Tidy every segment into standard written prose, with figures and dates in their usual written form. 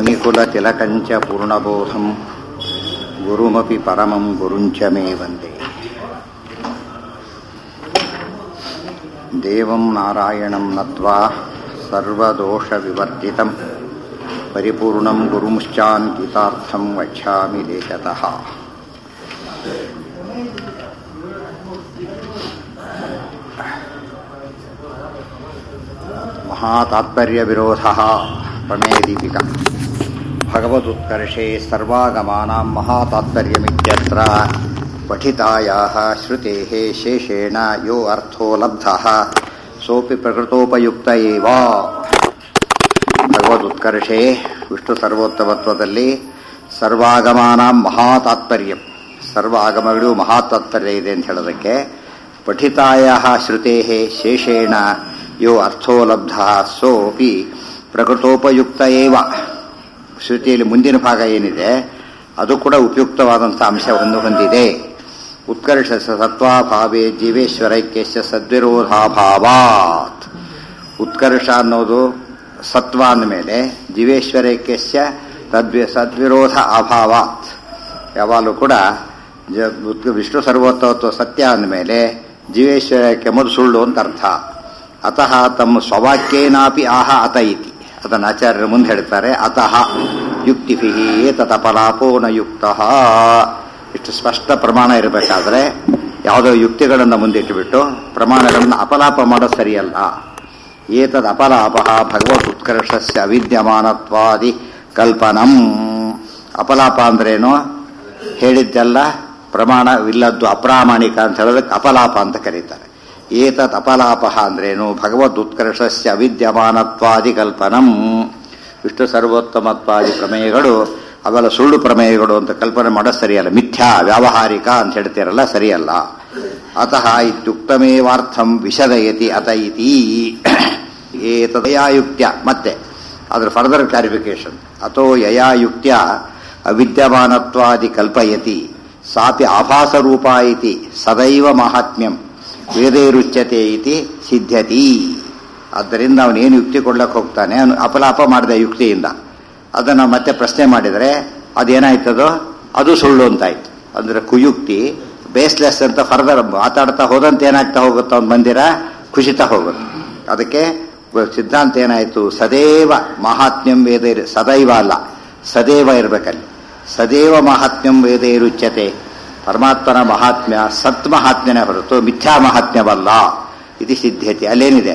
ಮುನಿಕುಲತಿಲಕಂಚ ಪೂರ್ಣಬೋಧಂ ಗುರುಮಪಿ ಪರಮಂ ಗುರುಂಚ ಮೇ ವಂದೇ. ದೇವಂ ನಾರಾಯಣಂ ನತ್ವಾ ಸರ್ವದೋಷವಿವರ್ಜಿತಂ ಪರಿಪೂರ್ಣಂ ಗುರುಂಶ್ಚಾನ್ವಿತಾರ್ಥಂ ವಕ್ಷ್ಯಾಮಿ ದೇಶತಃ. ಮಹಾತಾತ್ಪರ್ಯ ವಿರೋಧಃ ಪ್ರಮೇಯ ದೀಪಿಕಾ. ಭಗವದುತ್ಕರ್ಷೆ ಸರ್ವಾಗಮಾನಾಂ ಮಹಾತಾತ್ಪರ್ಯಮಿತ್ಯತ್ರ ಪಠಿತಾಯಾಃ ಶ್ರುತೇಃ ಶೇಷೇಣ ಯೋ ಅರ್ಥೋ ಲಬ್ಧಃ ಸೋಪಿ ಪ್ರಕೃತೋಪಯುಕ್ತ ಏವ. ಭಗವದುತ್ಕರ್ಷೆ ವಿಷ್ಣು ಸರ್ವೋತ್ತಮತ್ವದಲ್ಲಿ ಸರ್ವಾಗಮಾನಾಂ ಮಹಾತಾತ್ಪರ್ಯಂ, ಸರ್ವ ಆಗಮಗಳು ಮಹಾತಾತ್ಪರ್ಯ ಇದೆ ಅಂತ ಹೇಳೋದಕ್ಕೆ ಪಠಿತಾಯಾಃ ಶ್ರುತೇಃ ಶೇಷೇಣ ಯೋ ಅರ್ಥೋ ಲಬ್ಧಃ ಸೋಪಿ ಪ್ರಕೃತೋಪಯುಕ್ತ ಏವ. ಶ್ರುತಿಯಲ್ಲಿ ಮುಂದಿನ ಭಾಗ ಏನಿದೆ ಅದು ಕೂಡ ಉಪಯುಕ್ತವಾದಂಥ ಅಂಶವನ್ನು ಹೊಂದಿದೆ. ಉತ್ಕರ್ಷ ಸತ್ವಾಭಾವೇ ಜೀವೇಶ್ವರೈಕ್ಯಸ್ಯ ಸದ್ವಿರೋಧಾಭಾವಾತ್. ಉತ್ಕರ್ಷ ಅನ್ನೋದು ಸತ್ವ ಅಂದಮೇಲೆ ಜೀವೇಶ್ವರೈಕ್ಯಸ್ಯ ಸದ್ವಿರೋಧ ಅಭಾವಾತ್. ಯಾವಾಗಲೂ ಕೂಡ ವಿಷ್ಣು ಸರ್ವೋತ್ತಮತ್ವ ಸತ್ಯ ಅಂದಮೇಲೆ ಜೀವೇಶ್ವರಕ್ಕೆ ಮೊದಲು ಸುಳ್ಳು ಅಂತ ಅರ್ಥ. ಅತಃ ತಮ್ಮ ಸ್ವವಾಕ್ಯೇನಾಪಿ ಆಹ ಅತ ಇತಿ. ಅದನ್ನು ಆಚಾರ್ಯರು ಮುಂದೆ ಹೇಳ್ತಾರೆ. ಅತಃ ಯುಕ್ತಿಭಿ ಏತತಪಲಾಪೋ ನ ಯುಕ್ತಃ. ಇಷ್ಟು ಸ್ಪಷ್ಟ ಪ್ರಮಾಣ ಇರಬೇಕಾದ್ರೆ ಯಾವುದೋ ಯುಕ್ತಿಗಳನ್ನು ಮುಂದಿಟ್ಟುಬಿಟ್ಟು ಪ್ರಮಾಣಗಳನ್ನು ಅಪಲಾಪ ಮಾಡೋದು ಸರಿಯಲ್ಲ. ಏತದ್ ಅಪಲಾಪ ಭಗವತ್ ಉತ್ಕರ್ಷಸ್ಯ ಅವಿದ್ಯಮಾನತ್ವಾದಿ ಕಲ್ಪನಂ. ಅಪಲಾಪ ಅಂದ್ರೇನು? ಹೇಳಿದ್ದೆಲ್ಲ ಪ್ರಮಾಣವಿಲ್ಲದ್ದು ಅಪ್ರಾಮಾಣಿಕ ಅಂತ ಹೇಳೋದಕ್ಕೆ ಅಪಲಾಪ ಅಂತ ಕರೀತಾರೆ. ಏತತ್ ಅಪಲಾಪ ಅಂದ್ರೇನು? ಭಗವದ್ ಉತ್ಕರ್ಷಸ್ಯ ಅವಿದ್ಯಮಾನತ್ವಾದಿ ಕಲ್ಪನಂ. ವಿಷ್ಣು ಸರ್ವೋತ್ತಮತ್ವಾದಿ ಪ್ರಮೇಯಗಳು ಅವೆಲ್ಲ ಸುಳ್ಳು ಪ್ರಮೇಯಗಳು ಅಂತ ಕಲ್ಪನೆ ಮಾಡೋದು ಸರಿಯಲ್ಲ. ಮಿಥ್ಯಾ ವ್ಯಾವಹಾರಿಕ ಅಂತ ಹೇಳ್ತೀರಲ್ಲ, ಸರಿಯಲ್ಲ. ಅತಃ ಇತ್ಯುಕ್ತಮೇವಾರ್ಥಂ ವಿಶದಯತಿ ಅತ ಇತಿ. ಏತದಯಾಯುಕ್ತ್ಯ. ಮತ್ತೆ ಅದರ ಫರ್ದರ್ ಕ್ಲಾರಿಫಿಕೇಶನ್. ಅಥೋ ಯಯಾಯುಕ್ತ್ಯ ಅವಿದ್ಯಮಾನತ್ವಾದಿ ಕಲ್ಪಯತಿ ಸಾಪಿ ಆಭಾಸರೂಪ ಇತಿ ಸದೈವ ಮಾಹಾತ್ಮ್ಯಂ ವೇದೈರುಚ್ಯತೆ ಇತಿ ಸಿದ್ಧ್ಯತಿ. ಆದ್ದರಿಂದ ಅವನೇನು ಯುಕ್ತಿ ಕೊಡ್ಲಕ್ಕೆ ಹೋಗ್ತಾನೆ, ಅವನು ಅಪಲಾಪ ಮಾಡಿದ ಯುಕ್ತಿಯಿಂದ ಅದನ್ನು ಮತ್ತೆ ಪ್ರಶ್ನೆ ಮಾಡಿದರೆ ಅದೇನಾಯ್ತದೋ ಅದು ಸುಳ್ಳು ಅಂತಾಯ್ತು. ಅಂದರೆ ಕುಯುಕ್ತಿ ಬೇಸ್ಲೆಸ್ ಅಂತ ಫರ್ದರ್ ಮಾತಾಡ್ತಾ ಹೋದಂತೆ ಏನಾಗ್ತಾ ಹೋಗುತ್ತೋ ಅವ್ನು ಮಂದಿರ ಖುಷಿತಾ ಹೋಗುತ್ತೆ. ಅದಕ್ಕೆ ಸಿದ್ಧಾಂತ ಏನಾಯಿತು? ಸದೇವ ಮಹಾತ್ಮ್ಯಂ ವೇದೈರು. ಸದೈವ ಅಲ್ಲ, ಸದೇವ ಇರಬೇಕಲ್ಲಿ. ಸದೇವ ಮಹಾತ್ಮ್ಯಂ ವೇದೈರುಚ್ಯತೆ. ಪರಮಾತ್ಮನ ಮಹಾತ್ಮ್ಯ ಸತ್ ಮಹಾತ್ಮ್ಯನೇ ಹೊರತು ಮಿಥ್ಯಾ ಮಹಾತ್ಮ್ಯವಲ್ಲ. ಇದು ಸಿದ್ಧತೆ. ಅಲ್ಲೇನಿದೆ?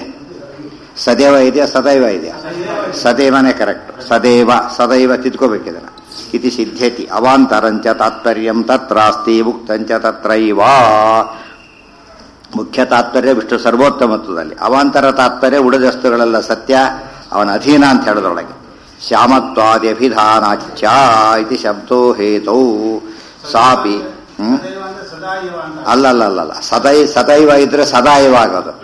ಸದೇವ ಇದೆಯಾ ಸದೈವ ಇದೆಯಾ? ಸದೇವನೇ ಕರೆಕ್ಟ್. ಸದೇವ ಸದೈವ ತಿದ್ಕೋಬೇಕಿದನ. ಇದು ಸಿದ್ಧತೆ. ಅವಾಂತರಂಚ ತಾತ್ಪರ್ಯಂ ತತ್ರಾಸ್ತಿ ಮುಕ್ತಂಚ ತತ್ರೈವ. ಮುಖ್ಯ ತಾತ್ಪರ್ಯ ವಿಷ್ಣು ಸರ್ವೋತ್ತಮತ್ವದಲ್ಲಿ. ಅವಾಂತರ ತಾತ್ಪರ್ಯ ಉಳಿದಸ್ತುಗಳೆಲ್ಲ ಸತ್ಯ, ಅವನ ಅಧೀನ ಅಂತ ಹೇಳೋದ್ರೊಳಗೆ. ಶ್ಯಾಮತ್ವಾದ್ಯಭಿಧಾನಾಚ್ಯ ಇತಿ ಶಬ್ದೋ ಹೇತೌ ಸಾಪಿ. ಅಲ್ಲಲ್ಲಲ್ಲ, ಸದೈವ ಇದ್ರೆ ಸದಾಯವ ಆಗೋದು.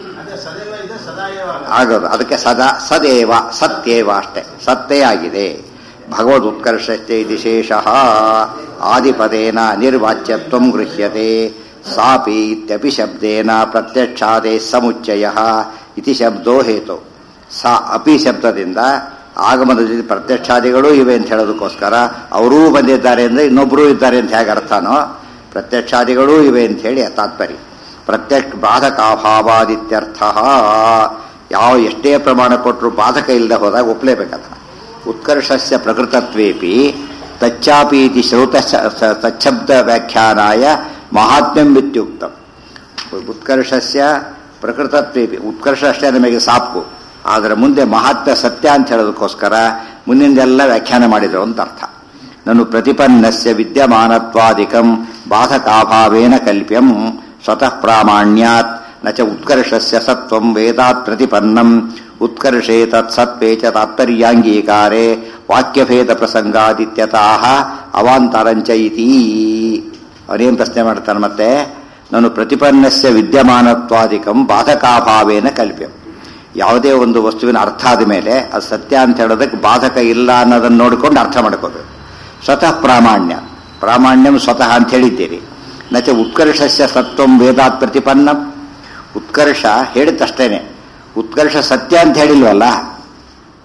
ಅದಕ್ಕೆ ಸದೇವ ಸತ್ಯೇವ ಅಷ್ಟೇ, ಸತ್ತೇ ಆಗಿದೆ. ಭಗವದ್ ಉತ್ಕರ್ಷಶ್ಚ ವಿಶೇಷ ಆದಿಪದೇನ ನಿರ್ವಾಚ್ಯತ್ವಂ ಗೃಹ್ಯತೆ ಸಾಪಿ ಇತ್ಯಪಿ ಶಬ್ದೇನ ಪ್ರತ್ಯಕ್ಷಾದೇ ಸಮುಚ್ಚಯ ಇತಿ ಶಬ್ದೋ ಹೇತು. ಸಾ ಅಪಿ ಶಬ್ದದಿಂದ ಆಗಮದ ಜೊತೆ ಪ್ರತ್ಯಕ್ಷಾದಿಗಳೂ ಇವೆ ಅಂತ ಹೇಳೋದಕ್ಕೋಸ್ಕರ ಅವರೂ ಬಂದಿದ್ದಾರೆ ಅಂದರೆ ಇನ್ನೊಬ್ಬರೂ ಇದ್ದಾರೆ ಅಂತ ಹೇಗೆ ಅರ್ಥನೋ, ಪ್ರತ್ಯಕ್ಷಾದಿಗಳೂ ಇವೆ ಅಂತ ಹೇಳಿ ತಾತ್ಪರ್ಯ. ಪ್ರತ್ಯಕ್ಷ ಬಾಧಕಾಭಾವಾದಿತ್ಯರ್ಥ. ಯಾವ ಎಷ್ಟೇ ಪ್ರಮಾಣ ಕೊಟ್ಟರು ಬಾಧಕ ಇಲ್ಲದೆ ಹೋದಾಗ ಒಪ್ಪಲೇಬೇಕದನ್ನು. ಉತ್ಕರ್ಷಸ್ಯ ಪ್ರಕೃತತ್ವೇಪಿ ತಚ್ಚಾಪಿ ಇತಿ ಶ್ರೌತ ತಚ್ಛಬ್ದ ವ್ಯಾಖ್ಯಾನಾಯ ಮಹಾತ್ಮ್ಯಂ ಇತ್ಯುಕ್ತಂ. ಉತ್ಕರ್ಷಸ್ಯ ಪ್ರಕೃತತ್ವೇಪಿ, ಉತ್ಕರ್ಷ ಅಷ್ಟೇ ನಮಗೆ ಸಾಕು, ಆದರೆ ಮುಂದೆ ಮಹಾತ್ಮ್ಯ ಸತ್ಯ ಅಂತ ಹೇಳೋದಕ್ಕೋಸ್ಕರ ಮುಂದಿಂದೆಲ್ಲ ವ್ಯಾಖ್ಯಾನ ಮಾಡಿದರು ಅಂತ ಅರ್ಥ. ನನು ಪ್ರತಿಪನ್ನಸ್ಯ ವಿದ್ಯಮಾನತ್ವಾದಿಕಂ ಬಾಧಕಾಭಾವೇನ ಕಲ್ಪ್ಯಂ ಸ್ವತಃ ಪ್ರಾಮಾಣ್ಯಾತ್ ನ ಚ ಉತ್ಕರ್ಷಸ್ಯ ಸತ್ವಂ ವೇದಾತ್ ಪ್ರತಿಪನ್ನಂ ಉತ್ಕರ್ಷೇ ತತ್ ಸತ್ವೇ ಚ ತಾತ್ಪರ್ಯಾಂಗೀಕಾರೇ ವಾಕ್ಯಭೇದ ಪ್ರಸಂಗಾದಿತ್ಯತಃ ಅವಾಂತರಂಚ ಇತಿ. ಅವನೇನು ಪ್ರಶ್ನೆ ಮಾಡ್ತಾನೆ ಮತ್ತೆ? ನಾನು ಪ್ರತಿಪನ್ನಸ್ಯ ವಿದ್ಯಮಾನತ್ವಾದಿಕಂ ಬಾಧಕಾಭಾವೇನ ಕಲ್ಪ್ಯಂ. ಯಾವುದೇ ಒಂದು ವಸ್ತುವಿನ ಅರ್ಥ ಆದ ಮೇಲೆ ಅದು ಸತ್ಯ ಅಂತ ಹೇಳೋದಕ್ಕೆ ಬಾಧಕ ಇಲ್ಲ ಅನ್ನೋದನ್ನು ನೋಡಿಕೊಂಡು ಅರ್ಥ ಮಾಡ್ಕೋಬೇಕು. ಸ್ವತಃ ಪ್ರಾಮಾಣ್ಯಂ ಸ್ವತಃ ಅಂತ ಹೇಳಿದ್ದೀರಿ. ನಚ ಉತ್ಕರ್ಷಸ್ಯ ಸತ್ವಂ ವೇದಾತ್ ಪ್ರತಿಪನ್ನಂ. ಉತ್ಕರ್ಷ ಹೇಳಿದ್ದಷ್ಟೇನೆ, ಉತ್ಕರ್ಷ ಸತ್ಯ ಅಂತ ಹೇಳಿಲ್ವಲ್ಲ.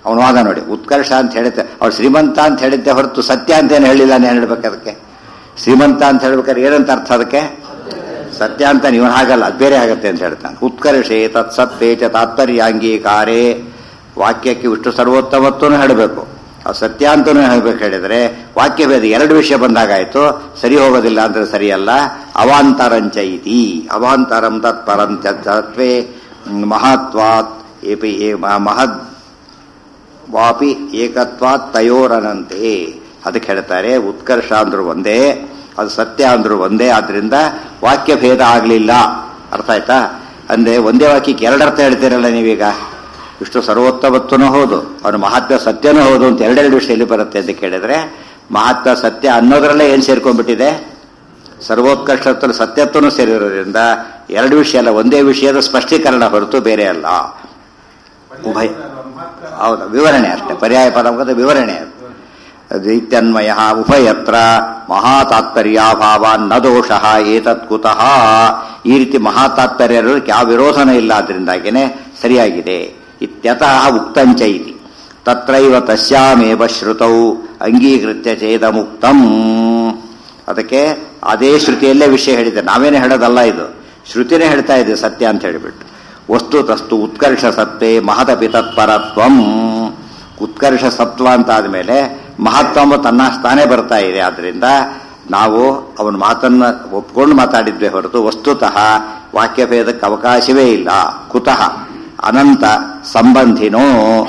ಅವನು ವಾದ ನೋಡಿ. ಉತ್ಕರ್ಷ ಅಂತ ಹೇಳಿದ್ದೆ, ಅವ್ರು ಶ್ರೀಮಂತ ಅಂತ ಹೇಳಿದ್ದೆ ಹೊರತು ಸತ್ಯ ಅಂತ ಏನು ಹೇಳಿಲ್ಲ. ನಾನು ಹೇಳ್ಬೇಕು ಅದಕ್ಕೆ ಶ್ರೀಮಂತ ಅಂತ ಹೇಳ್ಬೇಕಾದ್ರೆ ಏನಂತ ಅರ್ಥ ಅದಕ್ಕೆ? ಸತ್ಯ ಅಂತ ನೀವು ಹಾಗಲ್ಲ, ಅದು ಬೇರೆ ಆಗತ್ತೆ ಅಂತ ಹೇಳ್ತಾನೆ. ಉತ್ಕರ್ಷೆ ತತ್ಸತ್ತೇ ಚ ತಾತ್ಪರ್ಯಾಂಗೀಕಾರೇ, ವಾಕ್ಯಕ್ಕೆ ಇಷ್ಟು ಸರ್ವೋತ್ತಮತ್ವನೂ ಹೇಳಬೇಕು, ಅದು ಸತ್ಯ ಅಂತನೂ ಹೇಳಬೇಕು. ಹೇಳಿದರೆ ವಾಕ್ಯ ಭೇದ ಎರಡು ವಿಷಯ ಬಂದಾಗಾಯ್ತು, ಸರಿ ಹೋಗೋದಿಲ್ಲ ಅಂದ್ರೆ ಸರಿಯಲ್ಲ. ಅವಾಂತರಂಚ ಇತಿ ಅವಾಂತರಂ ತತ್ಪರಂಚ ತತ್ವೇ ಮಹತ್ವಾತ್ ಮಹದ್ ವಾಪಿ ಏಕತ್ವಾತ್ ತಯೋರನಂತೆ. ಅದಕ್ಕೆ ಹೇಳ್ತಾರೆ ಉತ್ಕರ್ಷ ಅಂದ್ರೂ ಒಂದೇ, ಅದು ಸತ್ಯ ಅಂದ್ರೂ ಒಂದೇ. ಆದ್ರಿಂದ ವಾಕ್ಯ ಭೇದ ಆಗಲಿಲ್ಲ. ಅರ್ಥ ಆಯ್ತಾ? ಅಂದ್ರೆ ಒಂದೇ ವಾಕ್ಯಕ್ಕೆ ಎರಡರ್ಥ ಹೇಳ್ತೀರಲ್ಲ ನೀವೀಗ. ಇಷ್ಟು ಸರ್ವೋತ್ತಮತ್ವನೂ ಹೌದು, ಅವನು ಮಹಾತ್ಮ ಸತ್ಯನೂ ಹೌದು ಅಂತ ಎರಡೆರಡು ವಿಷಯ ಎಲ್ಲಿ ಬರುತ್ತೆ ಅಂತ ಕೇಳಿದ್ರೆ, ಮಹಾತ್ಮ ಸತ್ಯ ಅನ್ನೋದ್ರಲ್ಲೇ ಏನು ಸೇರ್ಕೊಂಡ್ಬಿಟ್ಟಿದೆ? ಸರ್ವೋತ್ಕೃಷ್ಟತ್ವ ಸತ್ಯತ್ವನೂ ಸೇರಿರೋದ್ರಿಂದ ಎರಡು ವಿಷಯ ಅಲ್ಲ, ಒಂದೇ ವಿಷಯದ ಸ್ಪಷ್ಟೀಕರಣ ಹೊರತು ಬೇರೆ ಅಲ್ಲ. ಉಭಯ ಹೌದಾ? ವಿವರಣೆ ಅಷ್ಟೇ, ಪರ್ಯಾಯ ಪದ ವಿವರಣೆ. ದೈತ್ಯನ್ಮಯ ಉಭಯತ್ರ ಮಹಾತಾತ್ಪರ್ಯಾಭಾವಾನ್ ನ ದೋಷ ಏತತ್ ಕುತಃ. ಈ ರೀತಿ ಮಹಾತಾತ್ಪರ್ಯ ಯಾವ ವಿರೋಧನ ಇಲ್ಲ, ಆದ್ರಿಂದಾಗೇನೆ ಸರಿಯಾಗಿದೆ. ಇತ್ಯತಃ ಉಕ್ತಂಚ ಇತಿ ತತ್ರೈವ ತಸ್ಯಾಮೇವ ಶ್ರುತೌ ಅಂಗೀಕೃತ್ಯ ಚೇದ ಮುಕ್ತಂ. ಅದಕ್ಕೆ ಅದೇ ಶ್ರುತಿಯಲ್ಲೇ ವಿಷಯ ಹೇಳಿದೆ, ನಾವೇನೇ ಹೇಳೋದಲ್ಲ, ಇದು ಶ್ರುತಿನೇ ಹೇಳ್ತಾ ಇದೆ ಸತ್ಯ ಅಂತ ಹೇಳಿಬಿಟ್ಟು. ವಸ್ತು ತಸ್ತು ಉತ್ಕರ್ಷ ಸತ್ವೇ ಮಹದಪಿ ತತ್ಪರತ್ವಂ. ಉತ್ಕರ್ಷ ಸತ್ವ ಅಂತ ಆದ್ಮೇಲೆ ಮಹತ್ವ ತನ್ನಷ್ಟಾನೇ ಬರ್ತಾ ಇದೆ. ಆದ್ರಿಂದ ನಾವು ಅವನ ಮಾತನ್ನ ಒಪ್ಕೊಂಡು ಮಾತಾಡಿದ್ವಿ ಹೊರತು ವಸ್ತುತಃ ವಾಕ್ಯಭೇದಕ್ಕೆ ಅವಕಾಶವೇ ಇಲ್ಲ. ಕುತಃ ಅನಂತ ಸಂಬಂಧಿನೋ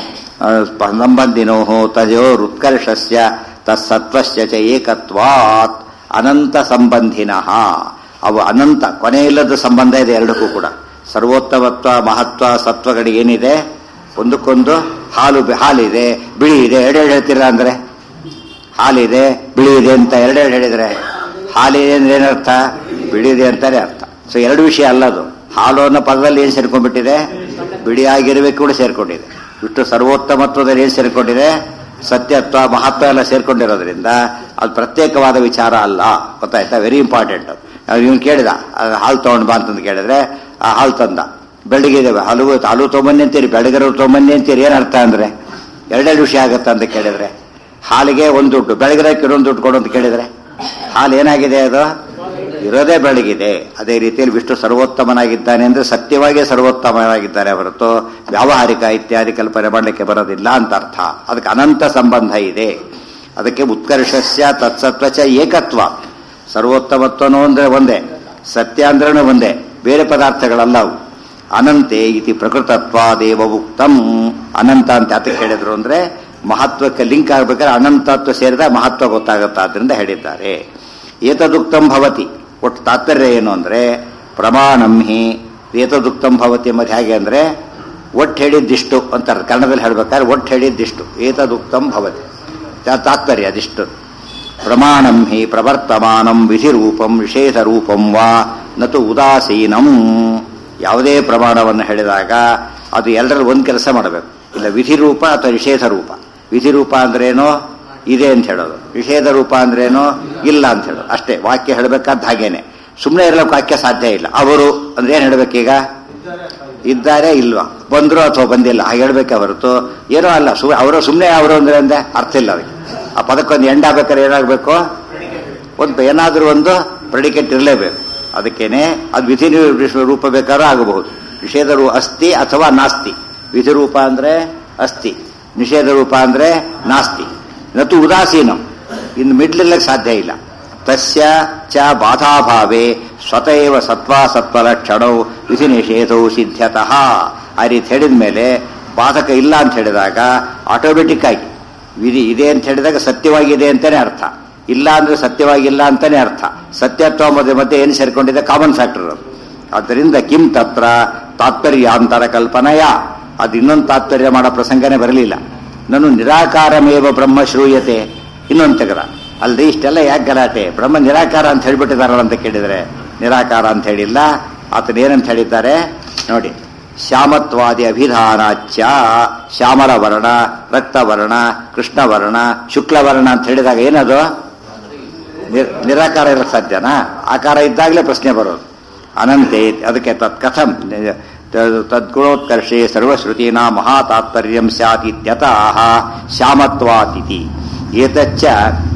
ತಯೋರುತ್ಕರ್ಷಸ್ಯ ತತ್ಸತ್ವಸ್ಯ ಚ ಏಕತ್ವಾತ್ ಅನಂತ ಸಂಬಂಧಿನಃ. ಅವು ಅನಂತ, ಕೊನೆಯಿಲ್ಲದ ಸಂಬಂಧ ಇದೆ ಎರಡಕ್ಕೂ ಕೂಡ. ಸರ್ವೋತ್ತಮತ್ವ ಮಹತ್ವ ಸತ್ವಗಳಿಗೆ ಏನಿದೆ? ಒಂದಕ್ಕೊಂದು ಹಾಲಿದೆ, ಬಿಳಿ ಇದೆ. ಎರಡೆರಡು ಹೇಳ್ತೀರಾ ಅಂದ್ರೆ ಹಾಲಿದೆ ಬಿಳಿ ಇದೆ ಅಂತ ಎರಡೆರಡು ಹೇಳಿದ್ರೆ ಹಾಲಿದೆ ಅಂದ್ರೆ ಏನರ್ಥ? ಬಿಳಿದೆ ಅಂತಾನೆ ಅರ್ಥ. ಸೊ ಎರಡು ವಿಷಯ ಅಲ್ಲದು. ಹಾಲು ಅನ್ನೋ ಪದದಲ್ಲಿ ಏನು ಸೇರ್ಕೊಂಡ್ಬಿಟ್ಟಿದೆ? ಬಿಳಿಯಾಗಿರ್ಬೇಕು ಕೂಡ ಸೇರ್ಕೊಂಡಿದೆ. ಇಷ್ಟು ಸರ್ವೋತ್ತಮತ್ವದಲ್ಲಿ ಏನು ಸೇರ್ಕೊಂಡಿದೆ? ಸತ್ಯತ್ವ ಮಹತ್ವ ಎಲ್ಲ ಸೇರ್ಕೊಂಡಿರೋದ್ರಿಂದ ಅದು ಪ್ರತ್ಯೇಕವಾದ ವಿಚಾರ ಅಲ್ಲ. ಗೊತ್ತಾಯ್ತಾ? Very important. ಇವನು ಕೇಳಿದ ಹಾಲು ತಗೊಂಡು ಬಾ ಅಂತಂದು ಕೇಳಿದ್ರೆ ಆ ಹಾಲು ತಂದ. ಬೆಳಗಿದ್ದೇವೆ ಹಾಲು ತೊಗೊಂಬನ್ನಿ ಅಂತೀರಿ, ಬೆಳಗರು ತೊಗೊಂಬನ್ನಿ ಅಂತೀರಿ, ಏನರ್ಥ ಅಂದ್ರೆ ಎರಡೆರಡು ವಿಷಯ ಆಗತ್ತ ಅಂತ ಕೇಳಿದ್ರೆ, ಹಾಲಿಗೆ ಒಂದು ದುಡ್ಡು, ಬೆಳಗಿರಕ್ಕೆ ಇನ್ನೊಂದು ದುಡ್ಡು ಕೊಡು ಅಂತ ಕೇಳಿದ್ರೆ ಹಾಲು ಏನಾಗಿದೆ? ಅದು ಇರೋದೇ ಬೆಳಗಿದೆ. ಅದೇ ರೀತಿಯಲ್ಲಿ ವಿಷ್ಣು ಸರ್ವೋತ್ತಮನಾಗಿದ್ದಾನೆ ಅಂದ್ರೆ ಸತ್ಯವಾಗಿ ಸರ್ವೋತ್ತಮನಾಗಿದ್ದಾನೆ ಹೊರತು ವ್ಯಾವಹಾರಿಕ ಇತ್ಯಾದಿ ಕಲ್ಪನೆ ಮಾಡಲಿಕ್ಕೆ ಬರೋದಿಲ್ಲ ಅಂತ ಅರ್ಥ. ಅದಕ್ಕೆ ಅನಂತ ಸಂಬಂಧ ಇದೆ. ಅದಕ್ಕೆ ಉತ್ಕರ್ಷಸ್ಯ ತತ್ಸತ್ವಚ ಏಕತ್ವ. ಸರ್ವೋತ್ತಮತ್ವನೂ ಅಂದ್ರೆ ಒಂದೇ, ಸತ್ಯ ಅಂದ್ರೂ ಒಂದೇ, ಬೇರೆ ಪದಾರ್ಥಗಳಲ್ಲ ಅವು. ಅನಂತೆ ಇತಿ ಪ್ರಕೃತತ್ವಾದೇವ ಉಕ್ತಂ. ಅನಂತ ಅಂತ ಯಾತಕ್ಕೆ ಹೇಳಿದ್ರು ಅಂದ್ರೆ ಮಹತ್ವಕ್ಕೆ ಲಿಂಕ್ ಆಗ್ಬೇಕಾದ್ರೆ ಅನಂತತ್ವ ಸೇರಿದ ಮಹತ್ವ ಗೊತ್ತಾಗುತ್ತೆ, ಆದ್ರಿಂದ ಹೇಳಿದ್ದಾರೆ. ಏತದುಕ್ತಂ ಭವತಿ. ಒಟ್ಟು ತಾತ್ಪರ್ಯ ಏನು ಅಂದ್ರೆ ಪ್ರಮಾಣಂ ಹಿ ಏತದುಕ್ತಂ ಭವತಿ ಎಂಬುದು ಹೇಗೆ ಅಂದ್ರೆ ಒಟ್ಟು ಹೇಳಿದ್ದಿಷ್ಟು ಅಂತಾರೆ ಕನ್ನಡದಲ್ಲಿ ಹೇಳ್ಬೇಕಾದ್ರೆ. ಒಟ್ಟು ಹೇಳಿದ್ದಿಷ್ಟು ಏತದುಕ್ತಂ ಭವತಿ ತಾತ್ಪರ್ಯ ಅದಿಷ್ಟು. ಪ್ರಮಾಣಂ ಹಿ ಪ್ರವರ್ತಮಾನಂ ವಿಧಿರೂಪಂ ವಿಶೇಷ ರೂಪಂ ವಾ ನತು ಉದಾಸೀನಂ. ಯಾವುದೇ ಪ್ರಮಾಣವನ್ನು ಹೇಳಿದಾಗ ಅದು ಎಲ್ಲರಲ್ಲಿ ಒಂದು ಕೆಲಸ ಮಾಡಬೇಕು. ಇಲ್ಲ ವಿಧಿರೂಪ ಅಥವಾ ನಿಷೇಧ ರೂಪ. ವಿಧಿರೂಪ ಅಂದ್ರೇನೋ ಇದೆ ಅಂತ ಹೇಳೋದು, ನಿಷೇಧ ರೂಪ ಅಂದ್ರೇನೋ ಇಲ್ಲ ಅಂತ ಹೇಳೋದು ಅಷ್ಟೇ. ವಾಕ್ಯ ಹೇಳಬೇಕಾದ ಹಾಗೇನೆ, ಸುಮ್ಮನೆ ಇರಲಿಕ್ಕೆ ವಾಕ್ಯ ಸಾಧ್ಯ ಇಲ್ಲ. ಅವರು ಅಂದ್ರೆ ಏನ್ ಹೇಳ್ಬೇಕೀಗ? ಇದ್ದಾರೆ ಇಲ್ವಾ, ಬಂದ್ರು ಅಥವಾ ಬಂದಿಲ್ಲ ಹಾಗೆ ಹೇಳ್ಬೇಕೆ ಹೊರತು ಏನೋ ಅಲ್ಲ. ಅವರು ಸುಮ್ಮನೆ ಅವರು ಅಂದ್ರೆ ಅರ್ಥ ಇಲ್ಲ ಅದಕ್ಕೆ. ಆ ಪದಕ್ಕೊಂದು ಎಂಡ್ ಆಗ್ಬೇಕಾದ್ರೆ ಏನಾಗಬೇಕು? ಒಂದು ಏನಾದ್ರೂ ಒಂದು ಪ್ರೆಡಿಕೇಟ್ ಇರಲೇಬೇಕು. ಅದಕ್ಕೇನೆ ಅದು ವಿಧಿ ರೂಪ ಬೇಕಾದ್ರೂ ಆಗಬಹುದು. ನಿಷೇಧ ರೂಪ ಅಸ್ತಿ ಅಥವಾ ನಾಸ್ತಿ. ವಿಧಿ ರೂಪ ಅಂದ್ರೆ ಅಸ್ತಿ, ನಿಷೇಧ ರೂಪ ಅಂದ್ರೆ ನಾಸ್ತಿ. ನತು ಉದಾಸೀನಂ, ಇನ್ನು ಮಿಡ್ಲಿಲ್ಲಕ್ಕೆ ಸಾಧ್ಯ ಇಲ್ಲ. ತಸ್ಯ ಚ ಬಾಧಾಭಾವೇ ಸ್ವತಃ ಸತ್ವಾಸತ್ವಲಕ್ಷಣೌ ವಿಧಿ ನಿಷೇಧವು ಸಿದ್ಧತಃ. ಆ ರೀತಿ ಹೇಳಿದ ಮೇಲೆ ಬಾಧಕ ಇಲ್ಲ ಅಂತ ಹೇಳಿದಾಗ ಆಟೋಮೆಟಿಕ್ ಆಗಿ ವಿಧಿ ಇದೆ ಅಂತ ಹೇಳಿದಾಗ ಸತ್ಯವಾಗಿದೆ ಅಂತಾನೆ ಅರ್ಥ, ಇಲ್ಲ ಅಂದ್ರೆ ಸತ್ಯವಾಗಿಲ್ಲ ಅಂತಾನೆ ಅರ್ಥ. ಸತ್ಯತ್ವ ಮಧ್ಯೆ ಏನು ಸೇರ್ಕೊಂಡಿದೆ? ಕಾಮನ್ ಫ್ಯಾಕ್ಟರ್ ಅದು. ಆದ್ದರಿಂದ ಕಿಂ ತತ್ರ ತಾತ್ಪರ್ಯಾಂತರ ಕಲ್ಪನೆಯ, ಅದು ಇನ್ನೊಂದು ತಾತ್ಪರ್ಯ ಮಾಡೋ ಪ್ರಸಂಗನೇ ಬರಲಿಲ್ಲ. ನಾನು ನಿರಾಕಾರಮೇವ ಬ್ರಹ್ಮ ಶ್ರೂಯತೆ ಇನ್ನೊಂದು ತೆಗೆದ. ಅಲ್ರಿ ಇಷ್ಟೆಲ್ಲ ಯಾಕೆ ಗಲಾಟೆ? ಬ್ರಹ್ಮ ನಿರಾಕಾರ ಅಂತ ಹೇಳಿಬಿಟ್ಟಿದಾರಲ್ಲ ಅಂತ ಕೇಳಿದರೆ ನಿರಾಕಾರ ಅಂತ ಹೇಳಿಲ್ಲ. ಆತನ ಏನಂತ ಹೇಳಿದ್ದಾರೆ ನೋಡಿ. ಶ್ಯಾಮತ್ವಾದಿ ಅಭಿಧಾನಾಚ್ಯ ಶ್ಯಾಮಲ ವರ್ಣ, ರಕ್ತವರ್ಣ, ಕೃಷ್ಣವರ್ಣ, ಶುಕ್ಲವರ್ಣ ಅಂತ ಹೇಳಿದಾಗ ಏನದು? ನಿರಾಕಾರ ಇರಕ್ಕೆ ಸಾಧ್ಯನಾ? ಆಕಾರ ಇದ್ದಾಗಲೇ ಪ್ರಶ್ನೆ ಬರೋದು. ಅನಂತೆ ಅದಕ್ಕೆ ತತ್ ಕಥಂ ತದ್ಗುಣೋತ್ಕರ್ಷೆ ಸರ್ವಶ್ರುತೀನ ಮಹಾತಾತ್ಪರ್ಯಂ ಸ್ಯಾತ್ ಇತ್ಯತಃ ಶ್ಯಾಮತ್ವಾತಿಥಿ ಏತಚ್ಚ